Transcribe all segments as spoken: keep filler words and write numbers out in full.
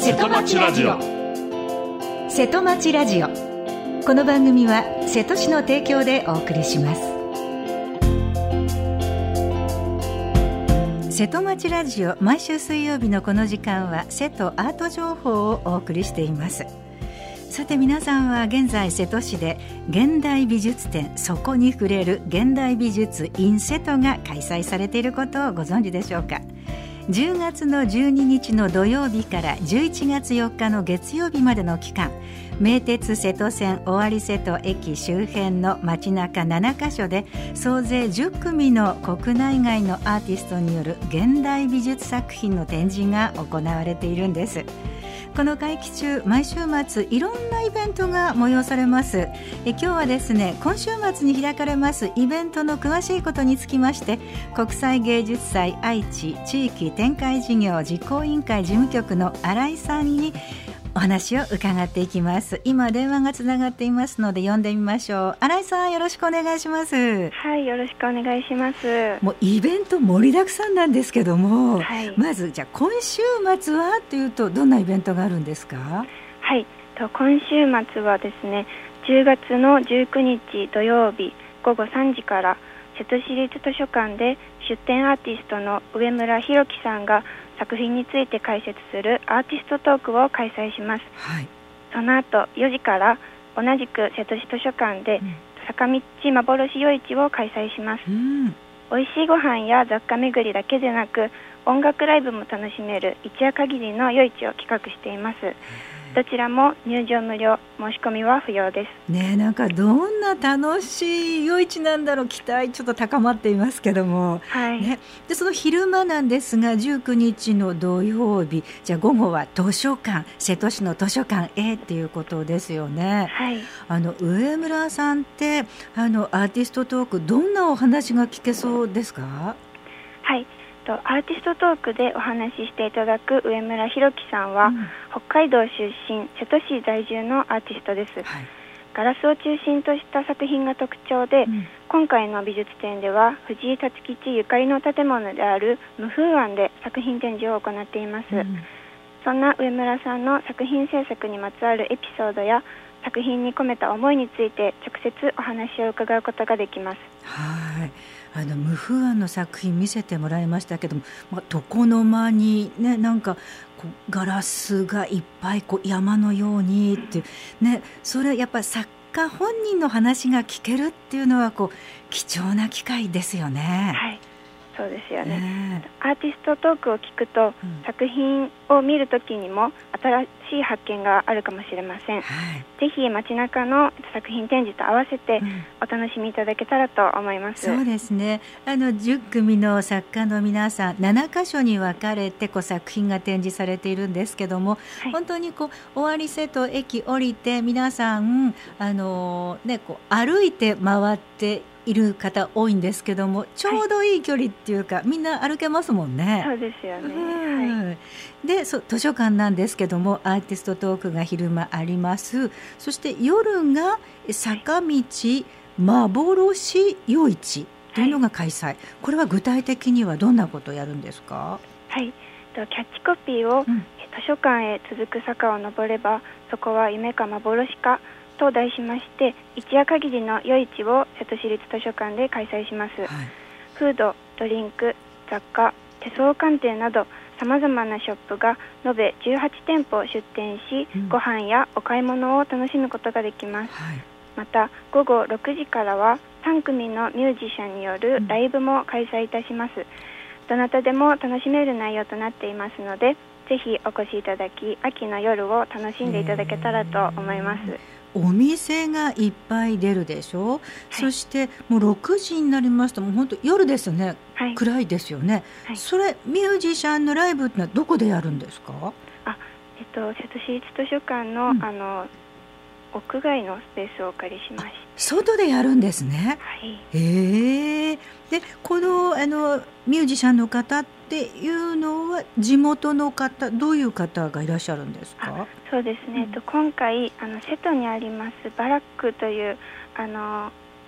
瀬戸町ラジオ。 瀬戸町ラジオ。この番組は瀬戸市の提供でお送りします。瀬戸町ラジオ、毎週水曜日のこの時間は瀬戸アート情報をお送りしています。さて皆さんは現在瀬戸市で現代美術展、そこに触れる現代美術 in 瀬戸が開催されていることをご存知でしょうか。じゅうがつのじゅうににちの土曜日からじゅういちがつよっかの月曜日までの期間、名鉄瀬戸線尾張瀬戸駅周辺の街中ななかしょで総勢じゅっくみの国内外のアーティストによる現代美術作品の展示が行われているんです。この会期中、毎週末いろんなイベントが催されます。え今日はですね、今週末に開かれますイベントの詳しいことにつきまして、国際芸術祭愛知地域展開事業実行委員会事務局の新井さんにお話を伺っていきます。今電話がつながっていますので呼んでみましょう。新井さん、よろしくお願いします。 はい、よろしくお願いします。 もうイベント盛りだくさんなんですけども、 はい、 まずじゃあ今週末はというとどんなイベントがあるんですか？ はい、と今週末はですね、じゅうがつのじゅうくにち土曜日ごごさんじから瀬戸市立図書館で出展アーティストの上村弘樹さんが作品について解説するアーティストトークを開催します。 はい、 その後よじから同じく瀬戸市図書館で、うん、坂道幻夜市を開催します。うん、おいしいご飯や雑貨巡りだけでなく音楽ライブも楽しめる一夜限りの夜市を企画しています。どちらも入場無料、申し込みは不要ですね。なんかどんな楽しい夜市なんだろう、期待ちょっと高まっていますけども、 はいね、でその昼間なんですがじゅうくにちの土曜日、じゃあ午後は図書館、瀬戸市の図書館へっていうことですよね。 はい、 あの上村さんってあのアーティストトーク、どんなお話が聞けそうですか？ はい、アーティストトークでお話ししていただく上村弘樹さんは、うん、北海道出身、瀬戸市在住のアーティストです。はい、ガラスを中心とした作品が特徴で、うん、今回の美術展では藤井辰吉ゆかりの建物である無風庵で作品展示を行っています。うん、そんな上村さんの作品制作にまつわるエピソードや作品に込めた思いについて直接お話を伺うことができます。 はい、あの無風庵の作品見せてもらいましたけども、まあ、床の間に、ね、なんかこうガラスがいっぱいこう山のようにっていう、ね、それやっぱ作家本人の話が聞けるっていうのはこう貴重な機会ですよね。 はい、そうですよね。ね、アーティストトークを聞くと、うん、作品を見るときにも新しい発見があるかもしれません。はい、ぜひ街中の作品展示と合わせてお楽しみいただけたらと思います。 うん、そうですね。あのじゅっくみの作家の皆さんななかしょに分かれてこう作品が展示されているんですけども、はい、本当にこう尾張瀬戸駅降りて皆さんあの、ね、こう歩いて回っている方多いんですけども、ちょうどいい距離っていうか、はい、みんな歩けますもんね。 そうですよね。 はい、でそ図書館なんですけどもアーティストトークが昼間あります。そして夜が坂道幻夜市というのが開催、はい、これは具体的にはどんなことをやるんですか？ はい、キャッチコピーを、うん、図書館へ続く坂を登ればそこは夢か幻かと題しまして、一夜限りの夜市を瀬戸市立図書館で開催します。はい、フード、ドリンク、雑貨、手相鑑定などさまざまなショップが延べじゅうはちてんぽ出店し、うん、ご飯やお買い物を楽しむことができます。はい、またごごろくじからはさんくみのミュージシャンによるライブも開催いたします。うん、どなたでも楽しめる内容となっていますので、ぜひお越しいただき秋の夜を楽しんでいただけたらと思います。 お店がいっぱい出るでしょ。はい、そしてもうろくじになりますともう本当夜ですよね。はい、暗いですよね。はい、それミュージシャンのライブってのはどこでやるんですか？ あ、えっと、瀬戸市立図書館の、うん、あの屋外のスペースをお借りしまして、 外でやるんですね。 はい、 へえ。でこの、あのミュージシャンの方っていうのは地元の方、どういう方がいらっしゃるんですか？ そうですね、うん、今回あの瀬戸にありますバラックというあの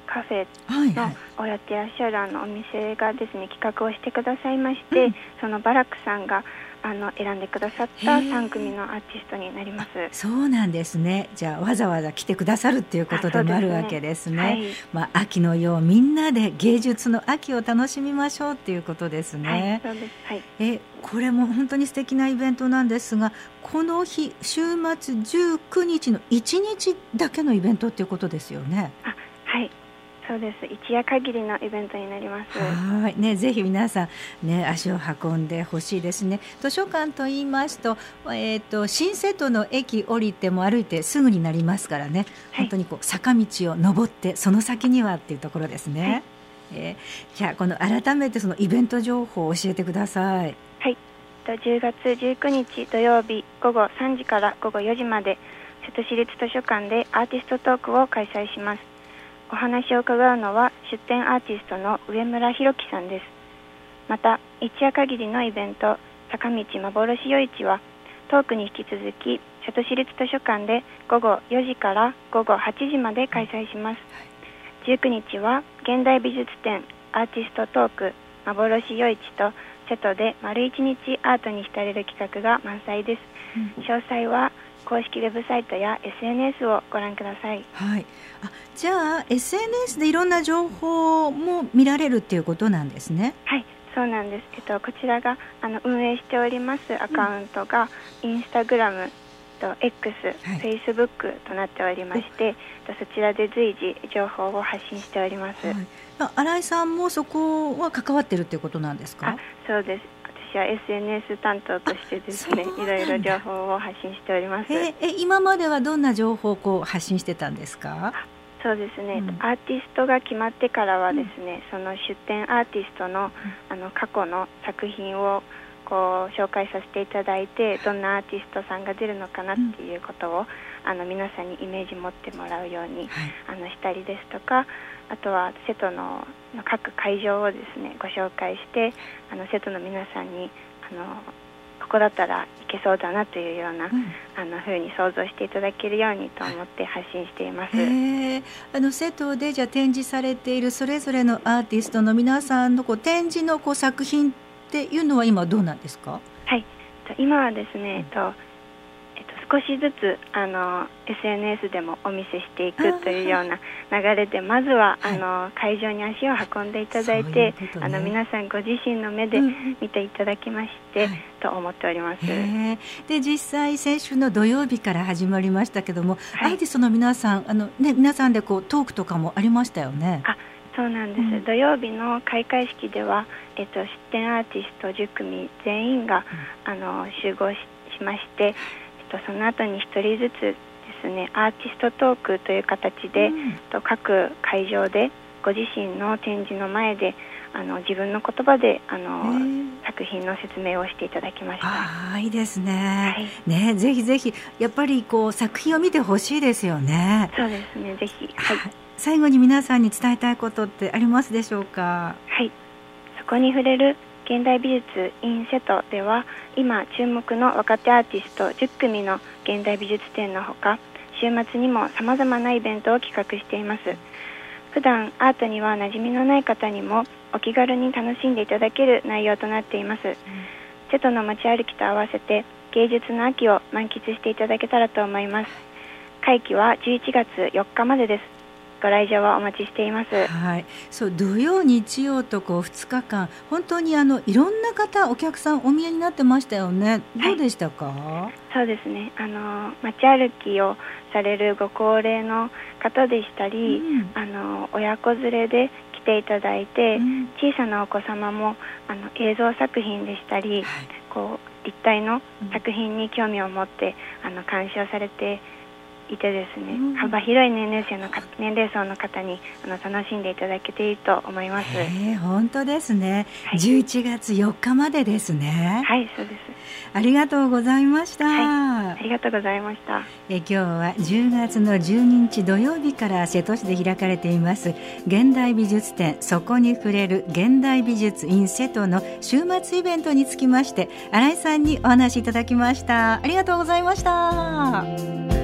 カフェのをやってらっしゃるあのお店がですね、企画をしてくださいまして、うん、そのバラックさんがあの選んでくださったさん組のアーティストになります。 そうなんですね。じゃあわざわざ来てくださるっていうことでもあるわけですね。はい、まあ、秋の夜みんなで芸術の秋を楽しみましょうっていうことですね。 はい、そうです。はい、 えこれも本当に素敵なイベントなんですが、この日週末じゅうくにちのいちにちだけのイベントっていうことですよね。 あ、はい、そうです。一夜限りのイベントになります。 はい、ね、ぜひ皆さん、ね、足を運んでほしいですね。図書館と言いますと、えーと、新瀬戸の駅降りても歩いてすぐになりますからね、はい、本当にこう坂道を登ってその先にはっていうところですね。はい、えー、じゃあこの改めてそのイベント情報を教えてください。 はい、じゅうがつじゅうくにち土曜日ごごさんじからごごよじまで瀬戸市立図書館でアーティストトークを開催します。お話を伺うのは出展アーティストの上村弘樹さんです。また一夜限りのイベント坂道幻夜市はトークに引き続き瀬戸市立図書館でごごよじからごごはちじまで開催します。じゅうくにちは現代美術展アーティストトーク幻夜市と瀬戸で丸一日アートに浸れる企画が満載です。うん、詳細は公式ウェブサイトや エスエヌエス をご覧ください。 はい、あ、じゃあ エスエヌエス でいろんな情報も見られるっていうことなんですね。 はい、そうなんです。えっと、こちらがあの運営しておりますアカウントが、うん、インスタグラムと X、はい、フェイスブックとなっておりまして、そちらで随時情報を発信しております。はい、 新井さんもそこは関わってるっていうことなんですか？ あ、そうです。私は エスエヌエス 担当としてですね、いろいろ情報を発信しております。 ええ、今まではどんな情報をこう発信してたんですか？ そうですね、うん、アーティストが決まってからはですね、うん、その出展アーティストの、うん、あの過去の作品をこう紹介させていただいて、どんなアーティストさんが出るのかなっていうことを、うん、あの皆さんにイメージ持ってもらうように、はい、あのしたりですとか、あとは瀬戸の各会場をですねご紹介して、あの瀬戸の皆さんにあのここだったらいけそうだなというような、うん、あの風に想像していただけるようにと思って発信しています。 へー、あの瀬戸でじゃあ展示されているそれぞれのアーティストの皆さんのこう展示のこう作品っていうのは今どうなんですか？ はい、今はですね、えっとえっと、少しずつあの エスエヌエス でもお見せしていくというような流れで、まずは、はい、あの会場に足を運んでいただいて、いうね、あの皆さんご自身の目で見ていただきまして、うん、と思っております。 で実際先週の土曜日から始まりましたけども、はい、アーティストの皆さんあの、ね、皆さんでこうトークとかもありましたよね。 あ、そうなんです、うん、土曜日の開会式では、えっと、出展アーティストじゅっくみ全員が、うん、あの集合 し, しまして、えっと、その後にひとりずつですねアーティストトークという形で、うん、と各会場でご自身の展示の前であの自分の言葉であの作品の説明をしていただきました。 あ、いいですね。はい、ね、ぜひぜひやっぱりこう作品を見てほしいですよね。 そうですね、ぜひ、はい、 最後に皆さんに伝えたいことってありますでしょうか？ はい、そこに触れる現代美術 in 瀬戸では今注目の若手アーティストじゅっくみの現代美術展のほか、週末にもさまざまなイベントを企画しています。普段アートには馴染みのない方にもお気軽に楽しんでいただける内容となっています。うん、瀬戸の街歩きと合わせて芸術の秋を満喫していただけたらと思います。会期はじゅういちがつよっかまでです。ご来場はお待ちしています。 はい、そう土曜日曜とこうふつかかん本当にあのいろんな方お客さんお見えになってましたよね。どうでしたか？はい、 そうですね、あの街歩きをされるご高齢の方でしたり、うん、あの親子連れで来ていただいて、うん、小さなお子様もあの映像作品でしたり、はい、こう立体の作品に興味を持って、うん、あの鑑賞されていてですね、うん、幅広い年齢層の年齢層の方にあの楽しんでいただけていると思います。 えー、本当ですね、はい、じゅういちがつよっかまでですね。 はい、そうです。 ありがとうございました。 はい、ありがとうございました。 え今日はじゅうがつのじゅうににち土曜日から瀬戸市で開かれています現代美術展そこに触れる現代美術 in 瀬戸の週末イベントにつきまして新井さんにお話いただきました。ありがとうございました。